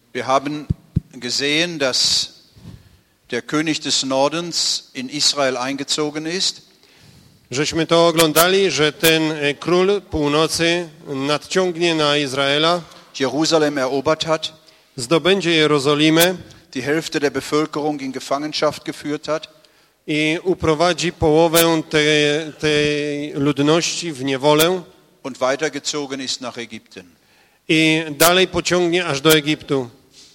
Wir haben gesehen, dass der König des Nordens in Israel eingezogen ist. Żeśmy to oglądali, że ten król północy nadciągnie na Izraela, Jerusalem erobert hat, zdobędzie Jerozolimę die Hälfte der Bevölkerung in Gefangenschaft geführt hat i uprowadzi połowę tej ludności w niewolę und weitergezogen ist nach Ägypten. i dalej pociągnie aż do Egiptu.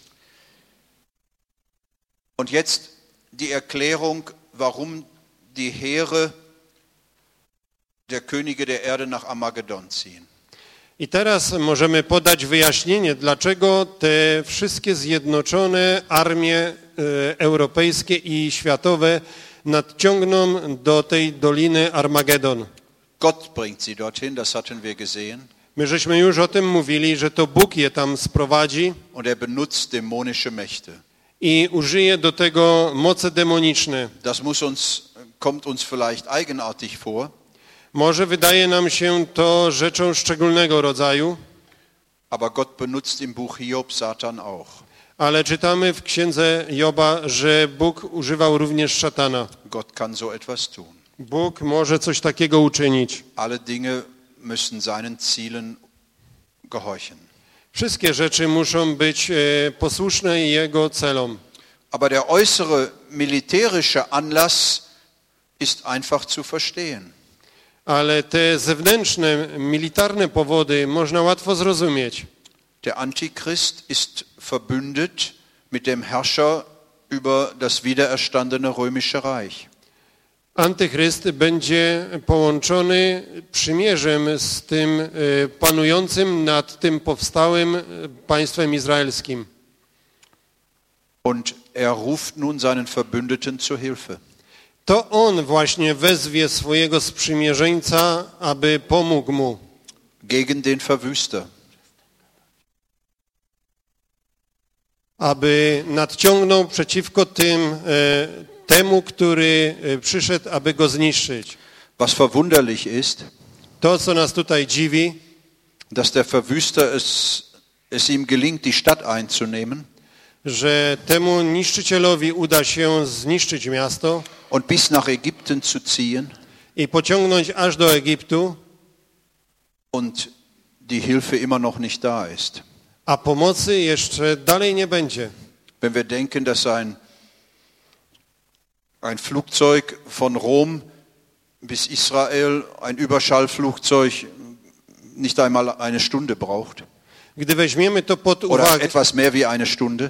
Und jetzt die Erklärung, warum die Heere der Könige der Erde nach Armageddon ziehen. I teraz możemy podać wyjaśnienie, dlaczego te wszystkie zjednoczone armie europejskie i światowe nadciągną do tej doliny Armagedon. Gott bringt sie dorthin, das hatten wir gesehen. My żeśmy już o tym mówili, że to Bóg je tam sprowadzi Und benutzt dämonische Mächte. i użyje do tego moce demoniczne. Das kommt uns vielleicht eigenartig vor. Może wydaje nam się to rzeczą szczególnego rodzaju, Aber Gott benutzt im Buch Hiob Satan auch. ale czytamy w księdze Joba, że Bóg używał również szatana. Gott kann so etwas tun. Bóg może coś takiego uczynić. Alle Dinge müssen seinen Zielen gehorchen. Wszystkie rzeczy muszą być posłuszne Jego celom. Aber der äußere militärische Anlass ist einfach zu verstehen. Ale te zewnętrzne, militarne powody można łatwo zrozumieć. Der Antichrist ist verbündet mit dem Herrscher über das wiedererstandene römische Reich. Antychryst będzie połączony przymierzem z tym panującym nad tym powstałym państwem izraelskim. Und ruft nun seinen Verbündeten zur Hilfe. To on właśnie wezwie swojego sprzymierzeńca, aby pomógł mu. Gegen den Verwüster. Aby nadciągnął przeciwko temu, który przyszedł, aby go zniszczyć. Was verwunderlich ist, To, co nas tutaj dziwi, dass der Verwüster es ihm gelingt, die Stadt einzunehmen że temu niszczycielowi uda się zniszczyć miasto und bis nach Ägypten zu ziehen i pociągnąć aż do Egiptu, und die Hilfe immer noch nicht da ist. a pomocy jeszcze dalej nie będzie. Wenn wir denken, dass ein Flugzeug von Rom bis Israel, ein Überschallflugzeug, nicht einmal eine Stunde braucht. Gdy weźmiemy to pod Oder uwagę, etwas mehr wie eine Stunde.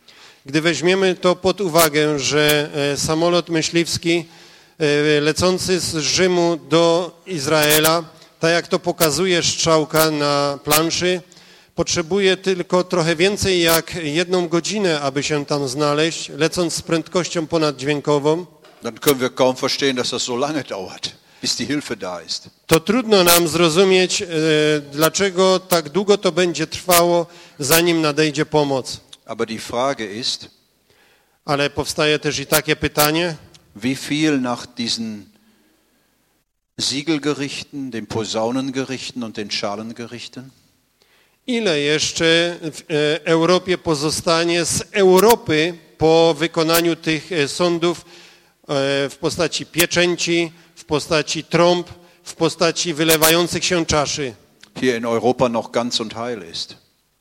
że samolot myśliwski lecący z Rzymu do Izraela, tak jak to pokazuje strzałka na planszy, potrzebuje tylko trochę więcej jak 1 godzinę, aby się tam znaleźć, lecąc z prędkością ponaddźwiękową. Dann können wir kaum verstehen, dass das so lange dauert, bis die Hilfe da ist. To trudno nam zrozumieć, dlaczego tak długo to będzie trwało, zanim nadejdzie pomoc. Aber die Frage ist, Ale powstaje też i takie pytanie, wie viel nach diesen Siegelgerichten, den Posaunengerichten und den Schalengerichten? ile jeszcze w Europie pozostanie z Europy po wykonaniu tych sądów w postaci pieczęci, w postaci trąb, w postaci wylewających się czaszy. Hier in Europa noch ganz und heil ist.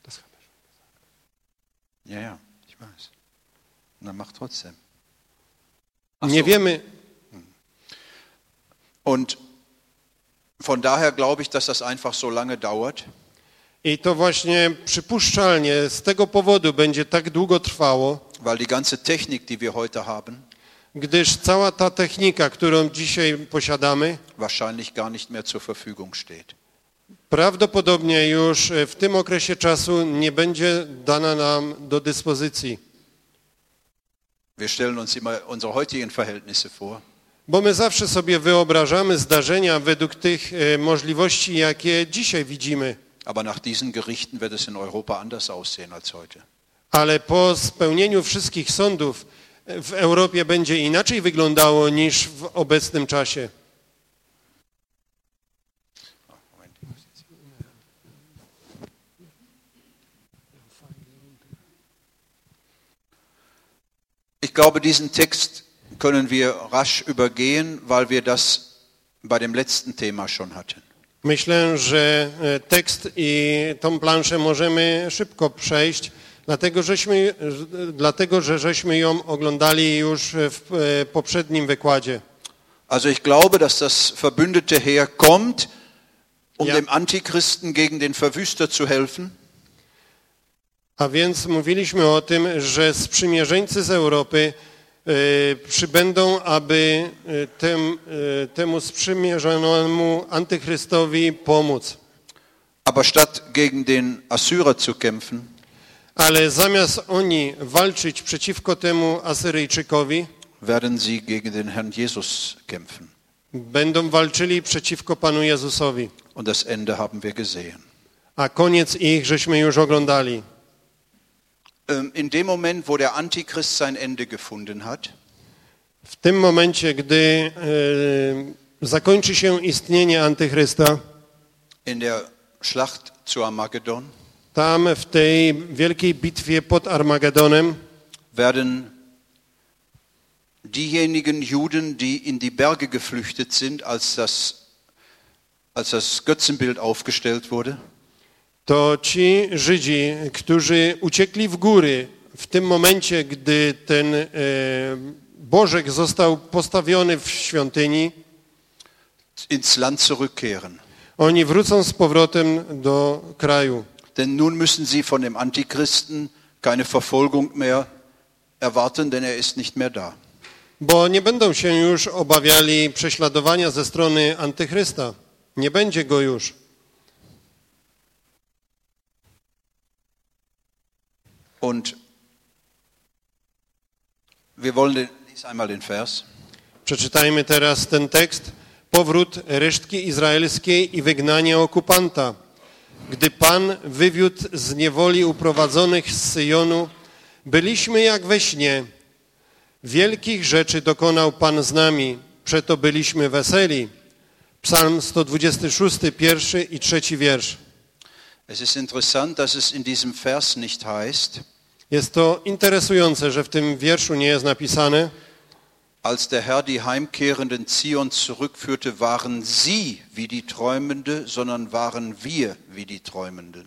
Ja, ich weiß. Na, mach trotzdem. Nie wiemy. Und von daher glaube ich, dass das einfach so lange dauert. I to właśnie przypuszczalnie z tego powodu będzie tak długo trwało, weil die ganze Technik, die wir heute haben, gdyż cała ta technika, którą dzisiaj posiadamy, wahrscheinlich gar nicht mehr zur Verfügung steht. Prawdopodobnie już w tym okresie czasu nie będzie dana nam do dyspozycji. Wir stellen uns immer unsere heutigen Verhältnisse vor. Bo my zawsze sobie wyobrażamy zdarzenia według tych możliwości, jakie dzisiaj widzimy. Aber nach diesen Gerichten wird es in Europa anders aussehen als heute. Ale po spełnieniu wszystkich sądów w Europie będzie inaczej wyglądało niż w obecnym czasie. Ich glaube, diesen Text können wir rasch übergehen, weil wir das bei dem letzten Thema schon hatten. Myślę, że tekst i tą planszę możemy szybko przejść, dlatego że żeśmy ją oglądali już w poprzednim wykładzie. Also ich glaube, dass das verbündete Heer kommt, dem Antichristen gegen den Verwüster zu helfen. A więc mówiliśmy o tym, że sprzymierzeńcy z Europy przybędą, aby temu sprzymierzonemu antychrystowi pomóc. Aber statt gegen den Assyrer zu kämpfen, ale zamiast oni walczyć przeciwko temu Asyryjczykowi, werden sie gegen den Herrn Jesus kämpfen. Będą walczyli przeciwko Panu Jezusowi. Und das Ende haben wir gesehen. A koniec ich żeśmy już oglądali. In dem Moment, wo der Antichrist sein Ende gefunden hat, w tym momencie, gdy zakończy się istnienie Antychrysta, in der Schlacht zu Armageddon, tam w tej wielkiej bitwie pod Armagedonem, werden diejenigen Juden, die in die Berge geflüchtet sind, als das Götzenbild aufgestellt wurde, to ci Żydzi, którzy uciekli w góry w tym momencie, gdy ten Bożek został postawiony w świątyni, ins Land zurückkehren. Oni wrócą z powrotem do kraju. Denn nun müssen sie von dem Antichristen keine Verfolgung mehr erwarten, denn er ist nicht mehr da. Bo nie będą się już obawiali prześladowania ze strony Antychrysta. Nie będzie go już. Und wir wollen lesen einmal den Vers. Przeczytajmy teraz ten tekst. Powrót resztki izraelskiej i wygnanie okupanta. Gdy Pan wywiódł z niewoli uprowadzonych z Syjonu, byliśmy jak we śnie. Wielkich rzeczy dokonał Pan z nami, przeto byliśmy weseli. Psalm 126, pierwszy i trzeci wiersz. Es ist interessant, dass es in diesem Vers nicht heißt, Jest to interesujące, że w tym wierszu nie jest napisane, als der Herr die Heimkehrenden Zions zurückführte, waren sie wie die Träumende, sondern waren wir wie die Träumenden.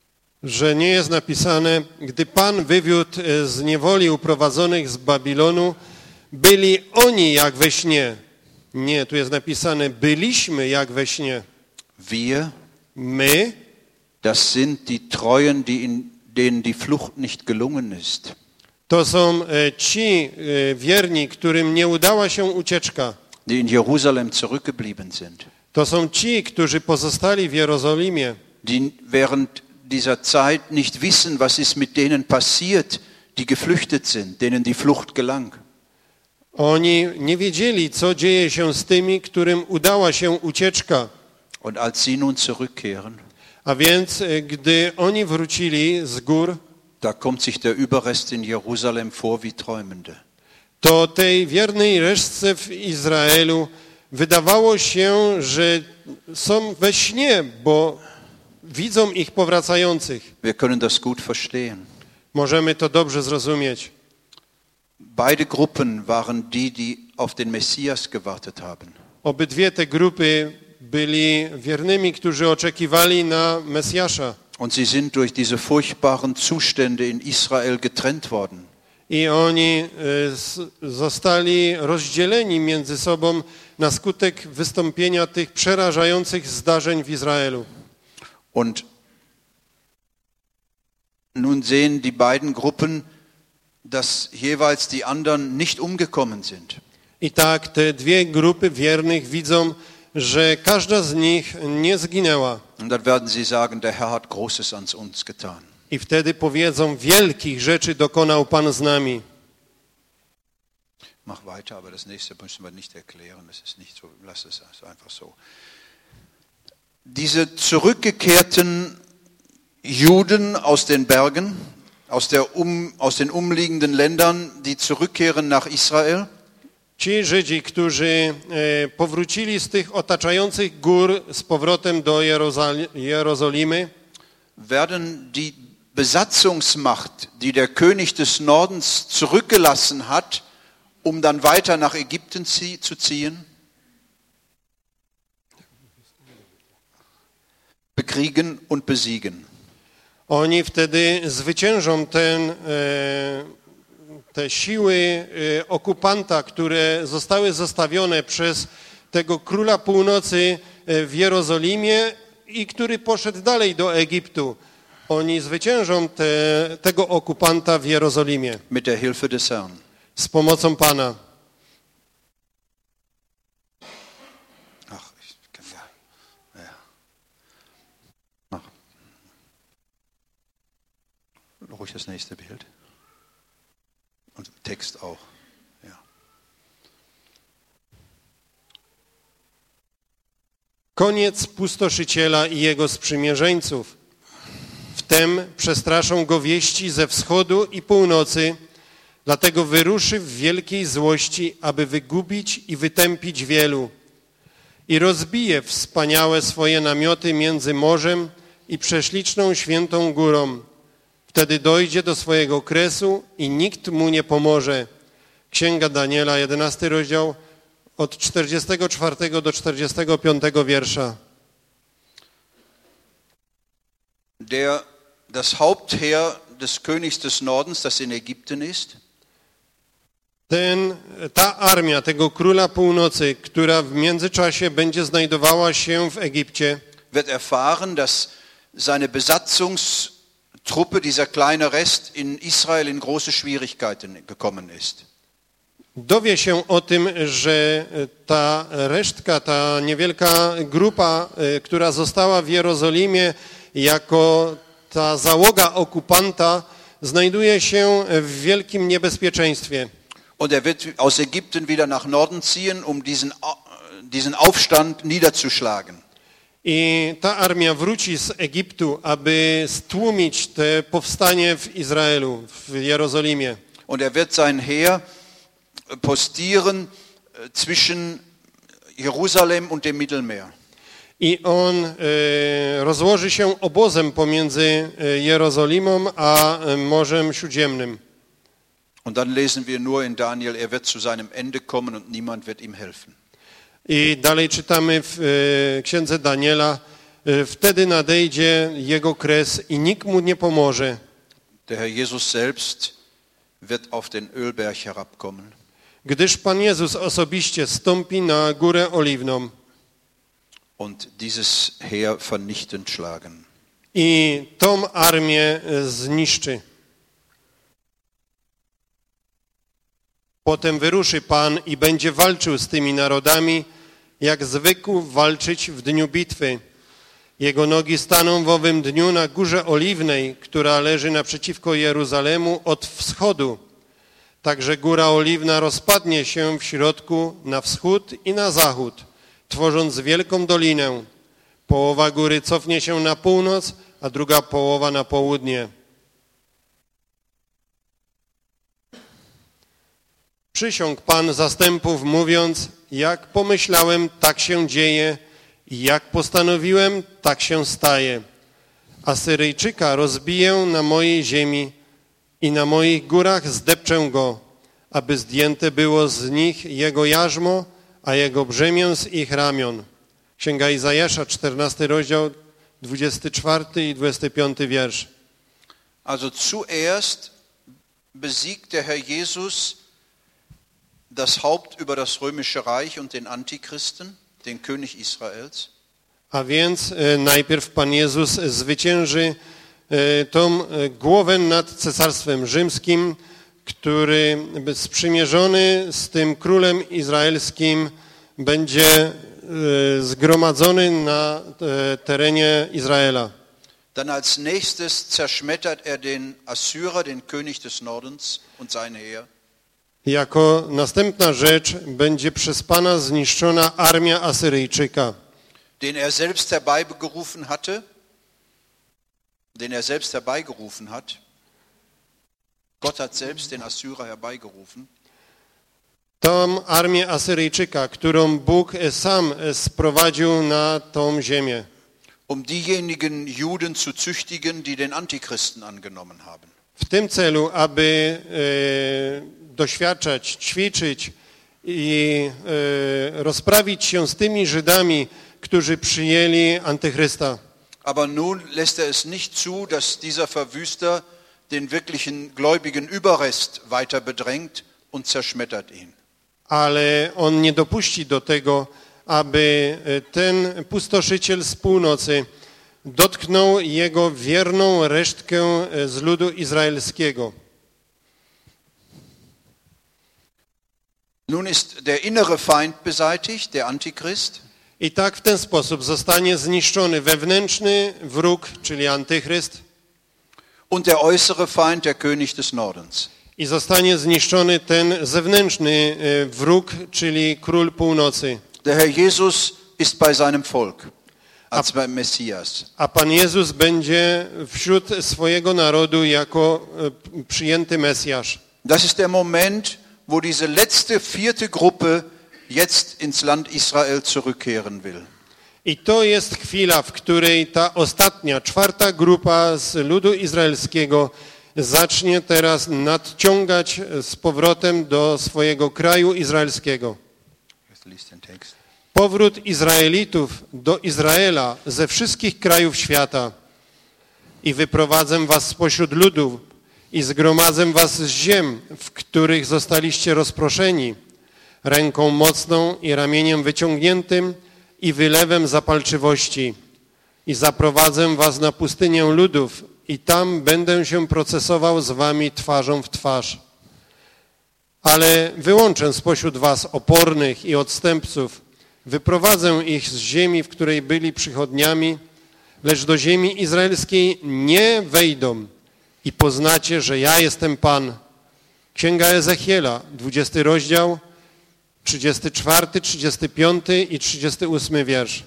że nie jest napisane, gdy Pan wywiódł z niewoli uprowadzonych z Babilonu, byli oni jak we śnie. Nie, tu jest napisane, byliśmy jak we śnie. Wir, My, das sind die Treuen, denen die Flucht nicht gelungen ist. to są ci wierni, którym nie udała się ucieczka. Die in Jerusalem zurückgeblieben sind. To są ci, którzy pozostali w Jerozolimie. Die während dieser Zeit nicht wissen, was ist mit denen passiert, die geflüchtet sind, denen die Flucht gelang. Oni nie wiedzieli, co dzieje się z tymi, którym udała się ucieczka. Und als sie nun zurückkehren, A więc, gdy oni wrócili z gór, da kommt sich der Überrest in Jerusalem vor wie Träumende. to tej wiernej resztce w Izraelu wydawało się, że są we śnie, bo widzą ich powracających. Wir können das gut verstehen. Możemy to dobrze zrozumieć. Beide Gruppen waren die auf den Messias gewartet haben. Obydwie te grupy byli wiernymi, którzy oczekiwali na Mesjasza. Und sie sind durch diese furchtbaren Zustände in Israel getrennt worden. I oni zostali rozdzieleni między sobą na skutek wystąpienia tych przerażających zdarzeń w Izraelu. Und nun sehen die beiden Gruppen, dass jeweils die anderen nicht umgekommen sind. I tak te dwie grupy wiernych widzą, że każda z nich nie zginęła. Und dann werden sie sagen, der Herr hat Großes an uns getan. I wtedy powiedzą, wielkich rzeczy dokonał Pan z nami. Mach weiter, aber das nächste müssen wir nicht erklären. Das ist nicht so, lass es einfach so. Diese zurückgekehrten Juden aus den Bergen, aus den umliegenden Ländern, die zurückkehren nach Israel, Ci Żydzi, którzy powrócili z tych otaczających gór z powrotem do Jerozolimy, werden die Besatzungsmacht, die der König des Nordens zurückgelassen hat, um dann weiter nach Ägypten zu ziehen, bekriegen und besiegen. Oni wtedy zwyciężą te siły okupanta, które zostały zostawione przez tego króla północy w Jerozolimie i który poszedł dalej do Egiptu. Oni zwyciężą tego okupanta w Jerozolimie. Mit der Hilfe des Herrn. Z pomocą Pana. Ach, ja. Mach. Ruhig das nächste Bild. Und Text auch. Ja. Koniec pustoszyciela i jego sprzymierzeńców. Wtem przestraszą go wieści ze wschodu i północy, dlatego wyruszy w wielkiej złości, aby wygubić i wytępić wielu. I rozbije wspaniałe swoje namioty między morzem i prześliczną świętą górą. Wtedy dojdzie do swojego kresu i nikt mu nie pomoże. Księga Daniela, 11 rozdział, od 44 do 45 wiersza. Das Hauptheer des Königs des Nordens, das in Ägypten ist, Ta armia tego króla północy, która w międzyczasie będzie znajdowała się w Egipcie, wird erfahren, dass seine Besatzungstruppe, dieser kleine Rest in Israel, in große Schwierigkeiten gekommen ist. dowie się o tym, że ta resztka, ta niewielka grupa, która została w Jerozolimie jako ta załoga okupanta, znajduje się w wielkim niebezpieczeństwie. Und wird aus Ägypten wieder nach Norden ziehen, um diesen Aufstand niederzuschlagen. I ta armia wróci z Egiptu, aby stłumić te powstanie w Izraelu, w Jerozolimie. Und wird sein Heer postieren zwischen Jerusalem und dem Mittelmeer. I on rozłoży się obozem pomiędzy Jerozolimą a Morzem Śródziemnym. Und dann lesen wir nur in Daniel, wird zu seinem Ende kommen und niemand wird ihm helfen. I dalej czytamy w księdze Daniela, wtedy nadejdzie jego kres i nikt mu nie pomoże. Der Herr Jesus selbst wird auf den Ölberg herabkommen. Gdyż Pan Jezus osobiście stąpi na Górę Oliwną. Und dieses Heer vernichtend schlagen. I tą armię zniszczy. Potem wyruszy Pan i będzie walczył z tymi narodami, jak zwykł walczyć w dniu bitwy. Jego nogi staną w owym dniu na Górze Oliwnej, która leży naprzeciwko Jeruzalemu od wschodu. Także Góra Oliwna rozpadnie się w środku na wschód i na zachód, tworząc wielką dolinę. Połowa góry cofnie się na północ, a druga połowa na południe. Przysiągł Pan zastępów, mówiąc, jak pomyślałem, tak się dzieje i jak postanowiłem, tak się staje. Asyryjczyka rozbiję na mojej ziemi i na moich górach zdepczę go, aby zdjęte było z nich jego jarzmo, a jego brzemię z ich ramion. Księga Izajasza, 14 rozdział, 24 i 25 wiersz. Also zuerst besiegt der Herr Jesus das Haupt über das römische Reich und den Antichristen, den König Israels. A więc najpierw Pan Jezus zwycięży tą głowę nad Cesarstwem Rzymskim, który sprzymierzony z tym królem izraelskim będzie zgromadzony na terenie Izraela. Dann als nächstes zerschmettert den Assyrer, den König des Nordens und sein Heer. Jako następna rzecz będzie przez Pana zniszczona armia Asyryjczyka, den selbst herbeigerufen hatte, hat. Gott hat selbst den Assyrer herbeigerufen. Tą armię Asyryjczyka, którą Bóg sam sprowadził na tą ziemię. um diejenigen Juden zu züchtigen, die den Antichristen angenommen haben. W tym celu, aby doświadczać, ćwiczyć i rozprawić się z tymi Żydami, którzy przyjęli Antychrysta. Aber nun lässt es nicht zu, dass dieser Verwüster den wirklichen gläubigen Überrest weiter bedrängt und zerschmettert ihn. Ale on nie dopuści do tego, aby ten pustoszyciel z północy dotknął jego wierną resztkę z ludu izraelskiego. Nun ist der innere Feind beseitigt, der Antichrist. I tak w ten sposób zostanie zniszczony wewnętrzny wróg, czyli Antychryst, Und der äußere Feind, der König des Nordens. i zostanie zniszczony ten zewnętrzny wróg, czyli król północy. Der Herr Jesus ist bei seinem Volk als beim Messias. A Pan Jezus będzie wśród swojego narodu jako przyjęty Mesjasz. Das ist der Moment, wo diese letzte, vierte Gruppe jetzt ins Land Israel zurückkehren will. I to jest chwila, w której ta ostatnia, czwarta grupa z ludu izraelskiego zacznie teraz nadciągać z powrotem do swojego kraju izraelskiego. Powrót Izraelitów do Izraela ze wszystkich krajów świata. I wyprowadzę was spośród ludów i zgromadzę was z ziem, w których zostaliście rozproszeni, ręką mocną i ramieniem wyciągniętym i wylewem zapalczywości. I zaprowadzę was na pustynię ludów i tam będę się procesował z wami twarzą w twarz. Ale wyłączę spośród was opornych i odstępców, wyprowadzę ich z ziemi, w której byli przychodniami, lecz do ziemi izraelskiej nie wejdą i poznacie, że ja jestem Pan. Księga Ezechiela, 20 rozdział, 34, 35 i 38 wiersz.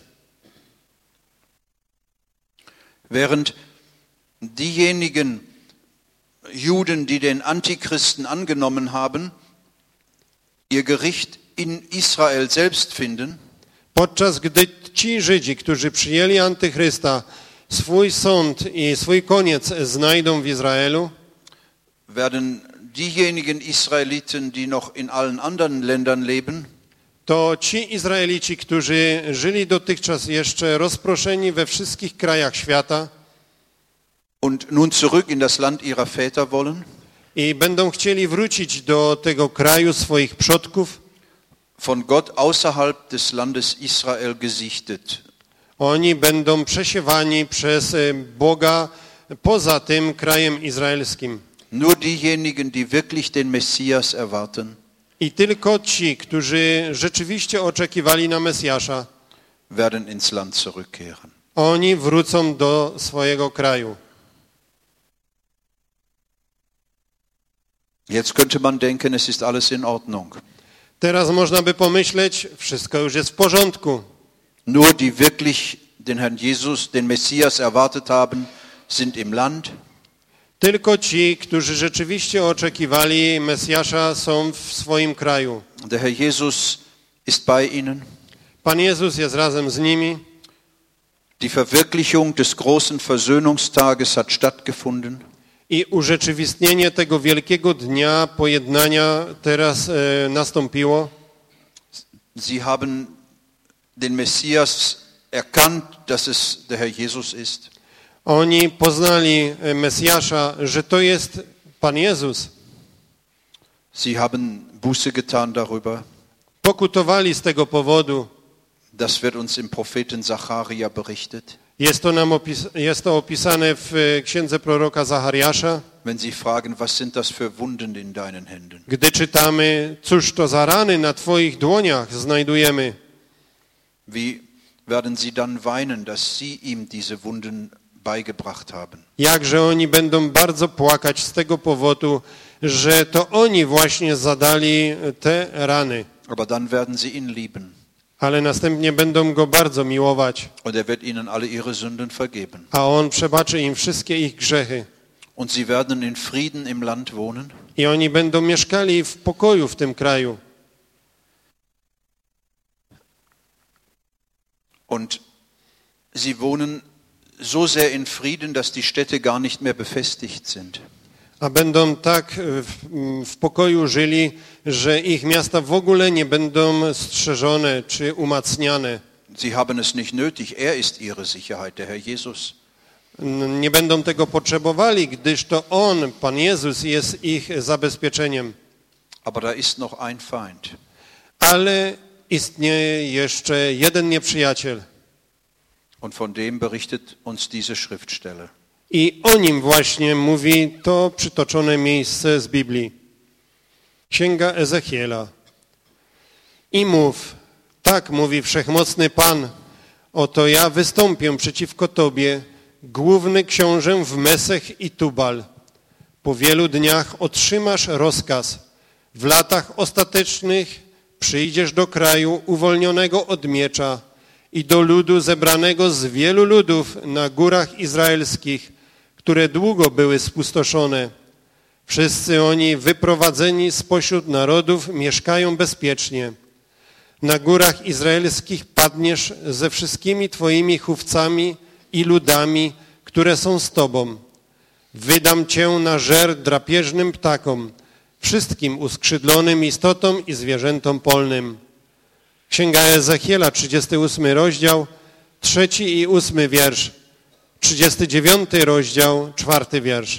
Während diejenigen Juden, die den Antichristen angenommen haben, ihr Gericht in Israel selbst finden, Podczas gdy ci Żydzi, którzy przyjęli Antychrysta, swój sąd i swój koniec znajdą w Izraelu, werden diejenigen Israeliten, die noch in allen anderen Ländern leben, to ci Izraelici, którzy żyli dotychczas jeszcze rozproszeni we wszystkich krajach świata und nun zurück in das Land ihrer Väter wollen, i będą chcieli wrócić do tego kraju swoich przodków, von Gott außerhalb des Landes Israel gesichtet. oni będą przesiewani przez Boga poza tym krajem izraelskim. Nur diejenigen, die wirklich den Messias erwarten, I tylko ci, którzy rzeczywiście oczekiwali na Mesjasza, werden ins Land zurückkehren. oni wrócą do swojego kraju. Jetzt könnte man denken, es ist alles in Ordnung. Teraz można by pomyśleć, wszystko już jest w porządku. Nur die wirklich den Herrn Jesus, den Messias erwartet haben, sind im Land. Tylko ci, którzy rzeczywiście oczekiwali Mesjasza, są w swoim kraju. Der Herr Jesus ist bei ihnen. Pan Jezus jest razem z nimi. Die Verwirklichung des großen Versöhnungstages hat stattgefunden. I urzeczywistnienie tego wielkiego dnia pojednania teraz nastąpiło. Sie haben den Messias erkannt, dass es der Herr Jesus ist. Oni poznali Mesjasza, że to jest Pan Jezus. Sie haben Buße getan darüber. Pokutowali z tego powodu. Das wird uns im Propheten Zacharia berichtet. Jest to opisane w księdze proroka Zachariasza. Wenn Sie fragen, was sind das für Wunden in deinen Händen? Gdy czytamy, cóż to za rany na Twoich dłoniach znajdujemy. Wie werden Sie dann weinen, dass Sie ihm diese Wunden beigebracht haben? Jakże oni będą bardzo płakać z tego powodu, że to oni właśnie zadali te rany. Aber dann werden Sie ihn lieben. Ale następnie będą go bardzo miłować, Und er wird ihnen alle ihre Sünden vergeben. a on przebaczy im wszystkie ich grzechy. Und sie werden in Frieden im Land wohnen. I oni będą mieszkali w pokoju w tym kraju. Und sie wohnen so sehr in Frieden, dass die Städte gar nicht mehr befestigt sind. A będą tak w pokoju żyli, że ich miasta w ogóle nie będą strzeżone czy umacniane. Sie haben es nicht nötig, er ist ihre Sicherheit, der Herr Jesus. Nie będą tego potrzebowali, gdyż to On, Pan Jezus, jest ich zabezpieczeniem. Aber da ist noch ein Feind. Ale istnieje jeszcze jeden nieprzyjaciel. Und von dem berichtet uns diese Schriftstelle. I o nim właśnie mówi to przytoczone miejsce z Biblii. Księga Ezechiela. I mów, tak mówi Wszechmocny Pan, oto ja wystąpię przeciwko Tobie, główny książę w Mesech i Tubal. Po wielu dniach otrzymasz rozkaz. W latach ostatecznych przyjdziesz do kraju uwolnionego od miecza i do ludu zebranego z wielu ludów na górach izraelskich, które długo były spustoszone. Wszyscy oni wyprowadzeni spośród narodów mieszkają bezpiecznie. Na górach izraelskich padniesz ze wszystkimi Twoimi chówcami i ludami, które są z Tobą. Wydam Cię na żer drapieżnym ptakom, wszystkim uskrzydlonym istotom i zwierzętom polnym. Księga Ezechiela, 38 rozdział, 3 i 8 wiersz, 39 rozdział, 4 wiersz.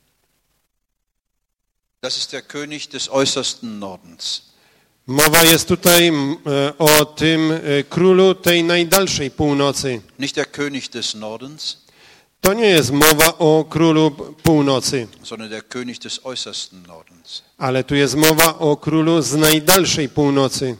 Das ist der König des äußersten Nordens. Mowa jest tutaj o tym królu tej najdalszej północy. Nicht der König des Nordens, To nie jest mowa o królu północy, sondern der König des äußersten Nordens. ale tu jest mowa o królu z najdalszej północy.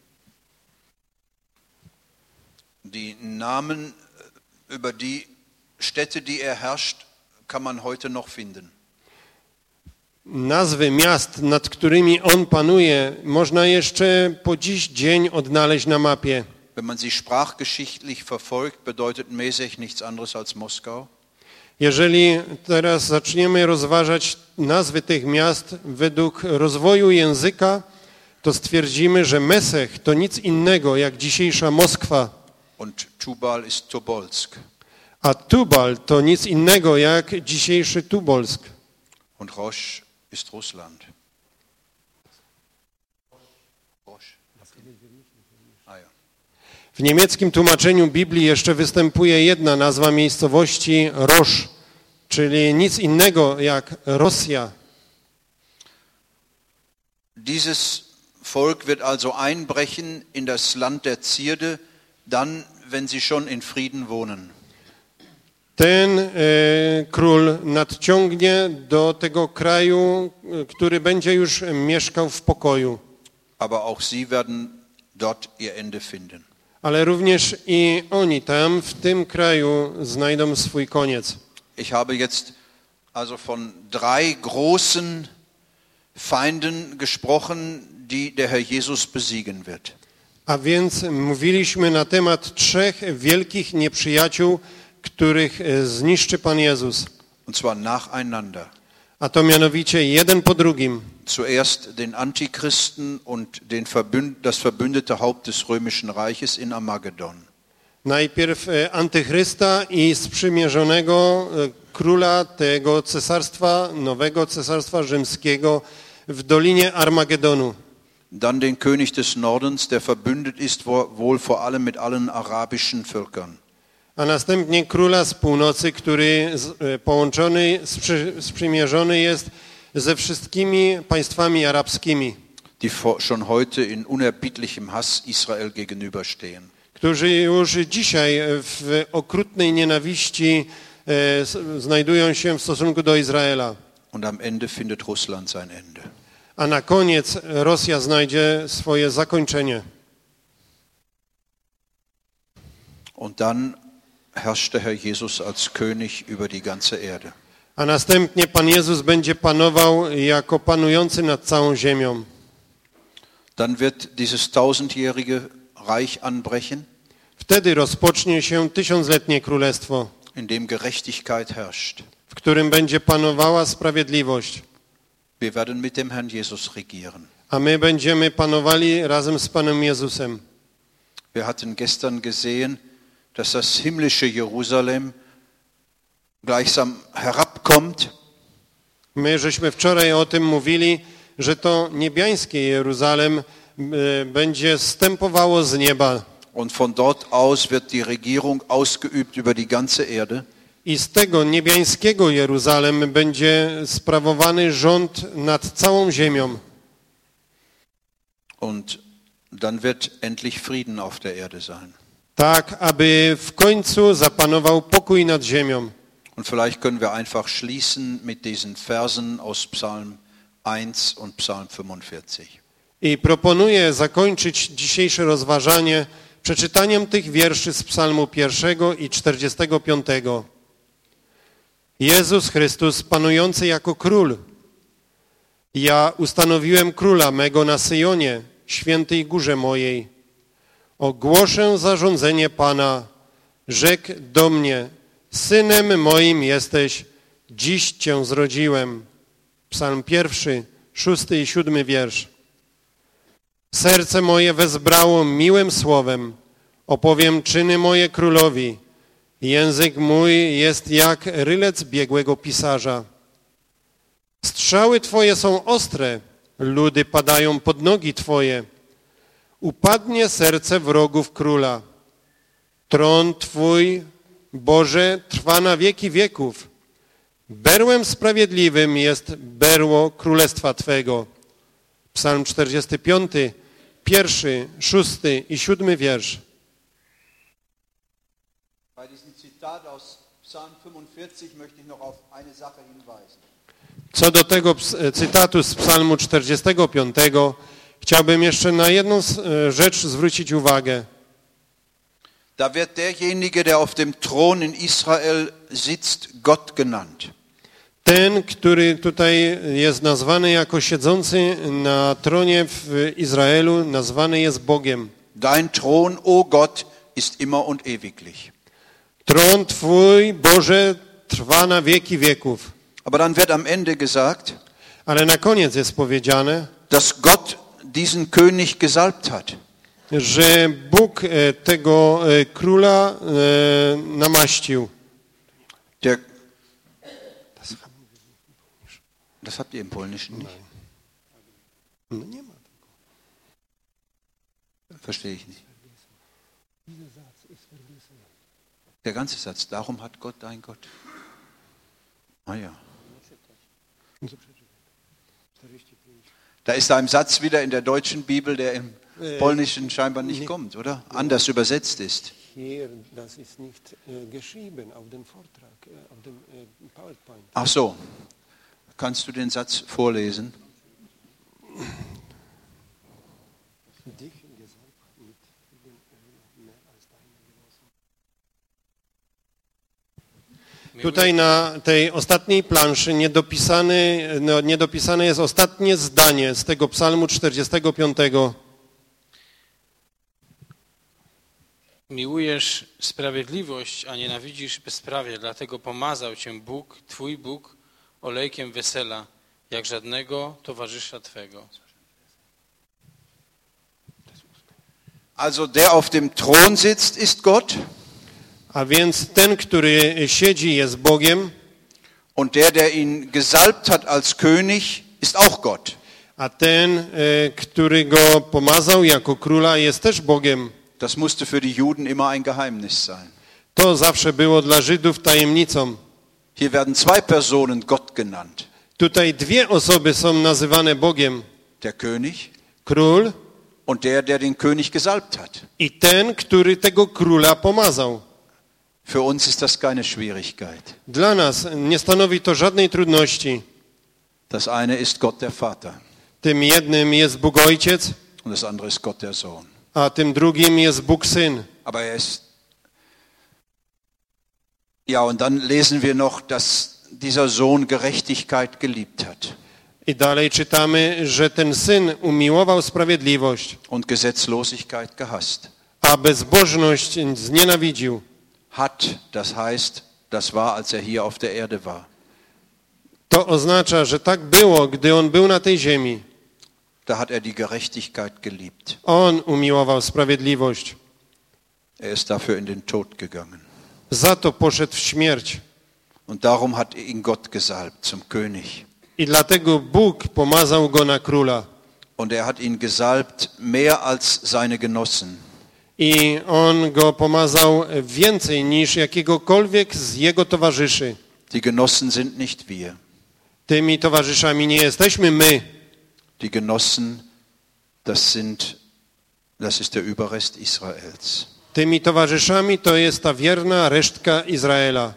Die Namen über die Städte, die er herrscht, kann man heute noch finden. Nazwy miast, nad którymi on panuje, można jeszcze po dziś dzień odnaleźć na mapie. Wenn man sie sprachgeschichtlich verfolgt, bedeutet Mesech nichts anderes als Moskau. Jeżeli teraz zaczniemy rozważać nazwy tych miast według rozwoju języka, to stwierdzimy, że Mesech to nic innego jak dzisiejsza Moskwa, Und Tubal ist Tobolsk. a Tubal to nic innego jak dzisiejszy Tubolsk. Und Rosh ist Russland. Rosh. Ah, ja. W niemieckim tłumaczeniu Biblii jeszcze występuje jedna nazwa miejscowości Rosh, czyli nic innego jak Rosja. Dieses Volk wird also einbrechen in das Land der Zierde, dann, wenn sie schon in Frieden wohnen. Ten król nadciągnie do tego kraju, który będzie już mieszkał w pokoju. Aber auch sie werden dort ihr Ende finden. Ale również i oni tam, w tym kraju, znajdą swój koniec. Ich habe jetzt also von 3 großen Feinden gesprochen, die der Herr Jesus besiegen wird. A więc mówiliśmy na temat 3 wielkich nieprzyjaciół, których zniszczy Pan Jezus. Und zwar nacheinander. A to mianowicie jeden po drugim. Zuerst den Antichristen und das verbündete Haupt des römischen Reiches in Armageddon. Najpierw Antychrysta i sprzymierzonego króla tego cesarstwa, nowego cesarstwa rzymskiego w Dolinie Armagedonu. Dann den König des Nordens, der verbündet ist wohl vor allem mit allen arabischen Völkern. A następnie króla z północy, który połączony, sprzymierzony jest ze wszystkimi państwami arabskimi, die schon heute in unerbittlichem Hass Israel gegenüberstehen. Którzy już dzisiaj w okrutnej nienawiści znajdują się w stosunku do Izraela. Und am Ende findet Russland sein Ende. A na koniec Rosja znajdzie swoje zakończenie. Und dann herrscht der Herr Jesus als König über die ganze Erde. A następnie Pan Jezus będzie panował jako panujący nad całą ziemią. Dann wird dieses 1000-jährige Reich anbrechen, Wtedy rozpocznie się 1000-letnie królestwo, in dem Gerechtigkeit herrscht. w którym będzie panowała sprawiedliwość. Wir werden mit dem Herrn Jesus regieren. A my będziemy panowali razem z Panem Jezusem. Wir hatten gestern gesehen, dass das himmlische Jerusalem gleichsam herabkommt. My żeśmy wczoraj o tym mówili, że to niebiańskie Jeruzalem będzie zstępowało z nieba. Und von dort aus wird die Regierung ausgeübt über die ganze Erde. I z tego niebiańskiego Jeruzalem będzie sprawowany rząd nad całą ziemią. Und dann wird endlich Frieden auf der Erde sein. Tak, aby w końcu zapanował pokój nad ziemią. Und vielleicht können wir einfach schließen mit diesen Versen aus Psalm 1 und Psalm 45. I proponuję zakończyć dzisiejsze rozważanie przeczytaniem tych wierszy z Psalmu 1 i 45. Jezus Chrystus panujący jako król. Ja ustanowiłem króla mego na Syjonie, świętej górze mojej. Ogłoszę zarządzenie Pana. Rzekł do mnie, synem moim jesteś, dziś Cię zrodziłem. Psalm 1, 6 i 7 wiersz. Serce moje wezbrało miłym słowem, opowiem czyny moje królowi. Język mój jest jak rylec biegłego pisarza. Strzały Twoje są ostre, ludy padają pod nogi Twoje. Upadnie serce wrogów króla. Tron Twój, Boże, trwa na wieki wieków. Berłem sprawiedliwym jest berło królestwa Twego. Psalm 45, 1, 6 i 7 wiersz. Bei diesem Zitat aus Psalm 45 möchte ich noch auf eine Sache hinweisen. Co do tego cytatu z Psalmu 45, chciałbym jeszcze na jedną rzecz zwrócić uwagę. Da wird derjenige, der auf dem Thron in Israel sitzt, Gott genannt. Ten, który tutaj jest nazwany jako siedzący na tronie w Izraelu, nazwany jest Bogiem. Dein Thron, o Gott, ist immer und ewiglich. Tron Twój, Boże, trwa na wieki wieków. Aber dann wird am Ende gesagt, Ale na koniec jest powiedziane, dass Gott diesen König gesalbt hat. że Bóg tego króla namaścił. Das habt ihr im Polnischen nicht? No nie ma tego. Verstehe ich nicht. Der ganze Satz, darum hat Gott dein Gott. Ah ja. Da ist ein Satz wieder in der deutschen Bibel, der im Polnischen scheinbar nicht kommt, oder? Anders übersetzt ist. Hier, das ist nicht geschrieben auf dem Vortrag, auf dem PowerPoint. Ach so. Kannst du den Satz vorlesen? Tutaj na tej ostatniej planszy niedopisane jest ostatnie zdanie z tego Psalmu 45. Miłujesz sprawiedliwość, a nienawidzisz bezprawie, dlatego pomazał Cię Bóg, Twój Bóg, olejkiem wesela, jak żadnego towarzysza Twego. Also der auf dem Thron sitzt, ist Gott. A więc ten, który siedzi, jest Bogiem. Und der ihn gesalbt hat als König, ist auch Gott. A ten, który go pomazał jako króla, jest też Bogiem. Das musste für die Juden immer ein Geheimnis sein. To zawsze było dla Żydów tajemnicą. Hier werden zwei Personen Gott genannt. Tutaj dwie osoby są nazywane Bogiem. Der König Król und der den König gesalbt hat. i ten, który tego króla pomazał. Für uns ist das keine Schwierigkeit. Dla nas nie stanowi to żadnej trudności. Das eine ist Gott der Vater Tym jednym jest Bóg Ojciec, und das andere ist Gott der Sohn. a tym drugim jest Bóg Syn. Aber ja, und dann lesen wir noch, dass dieser Sohn Gerechtigkeit geliebt hat. I dalej czytamy, że ten Syn umiłował sprawiedliwość, Und Gesetzlosigkeit gehasst. a bezbożność znienawidził. Hat, das heißt, das war, als hier auf der Erde war. To oznacza, że tak było, gdy on był na tej ziemi. Da hat die Gerechtigkeit geliebt. On umiłował sprawiedliwość. Ist dafür in den Tod gegangen. Za to poszedł w śmierć. Und darum hat ihn Gott gesalbt zum König. I dlatego Bóg pomazał go na króla. Und er hat ihn gesalbt mehr als seine Genossen. I on go pomazał więcej niż jakiegokolwiek z jego towarzyszy. Die Genossen sind nicht wir. Tymi towarzyszami nie jesteśmy my. Die Genossen, das ist der Überrest Israels. Tymi towarzyszami to jest ta wierna resztka Izraela.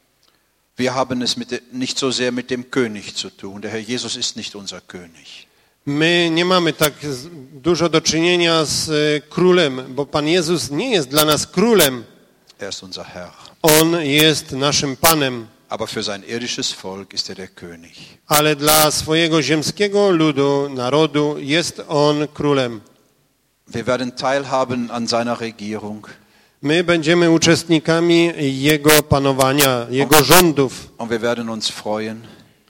Wir haben es nicht so sehr mit dem König zu tun. Der Herr Jesus ist nicht unser König. My nie mamy tak dużo do czynienia z królem, bo Pan Jezus nie jest dla nas królem. Er ist unser Herr. On jest naszym Panem. Aber für sein irdisches Volk ist er der König. Ale dla swojego ziemskiego ludu, narodu jest on królem. Wir werden teilhaben an seiner Regierung. My będziemy uczestnikami jego panowania, jego rządów Und wir werden uns freuen,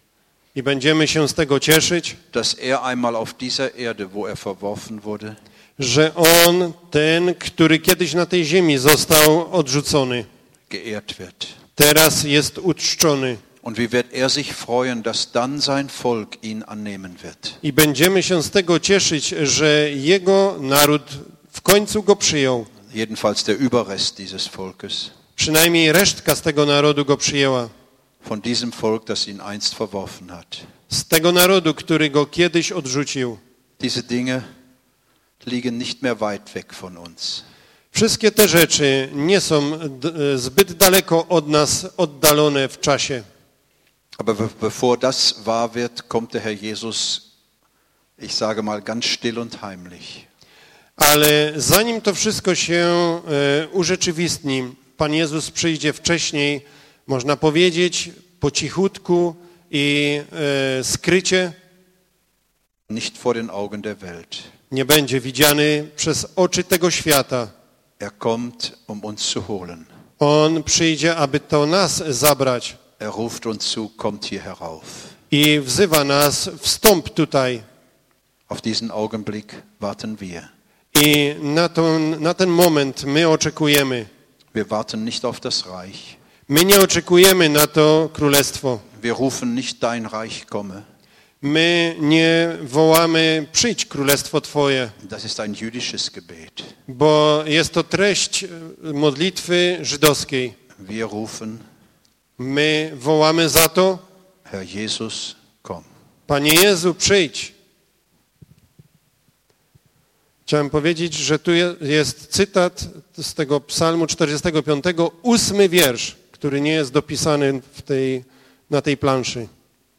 i będziemy się z tego cieszyć, dass er einmal auf dieser Erde, wo er verworfen wurde, że on, ten, który kiedyś na tej ziemi został odrzucony, geehrt wird. teraz jest uczczony. Und wie wird er sich freuen, dass dann sein Volk ihn annehmen wird. I będziemy się z tego cieszyć, że jego naród w końcu go przyjął. Jedenfalls der Überrest dieses Volkes. Przynajmniej resztka z tego narodu go przyjęła. Von diesem Volk, das ihn einst verworfen hat. Z tego narodu, który go kiedyś odrzucił. Diese Dinge liegen nicht mehr weit weg von uns. Wszystkie te rzeczy nie są zbyt daleko od nas oddalone w czasie. Aber bevor das wahr wird, kommt der Herr Jesus, ich sage mal ganz still und heimlich. Ale zanim to wszystko się urzeczywistni, Pan Jezus przyjdzie wcześniej, można powiedzieć, po cichutku i skrycie. Nicht vor den Augen der Welt. Nie będzie widziany przez oczy tego świata. Er kommt, um uns zu holen. On przyjdzie, aby to nas zabrać. Er ruft uns zu, kommt hier herauf. I wzywa nas, wstąp tutaj. Auf diesen Augenblick warten wir. I na ten moment my oczekujemy. Wir warten nicht auf das Reich. My nie oczekujemy na to królestwo. Wir rufen nicht, dein Reich komme. My nie wołamy, przyjdź królestwo Twoje, Das ist ein jüdisches Gebet. bo jest to treść modlitwy żydowskiej. Wir rufen, My wołamy za to, Herr Jesus, komm. Panie Jezu, przyjdź. Chciałem powiedzieć, że tu jest cytat z tego psalmu 45, 8 wiersz, który nie jest dopisany na tej planszy.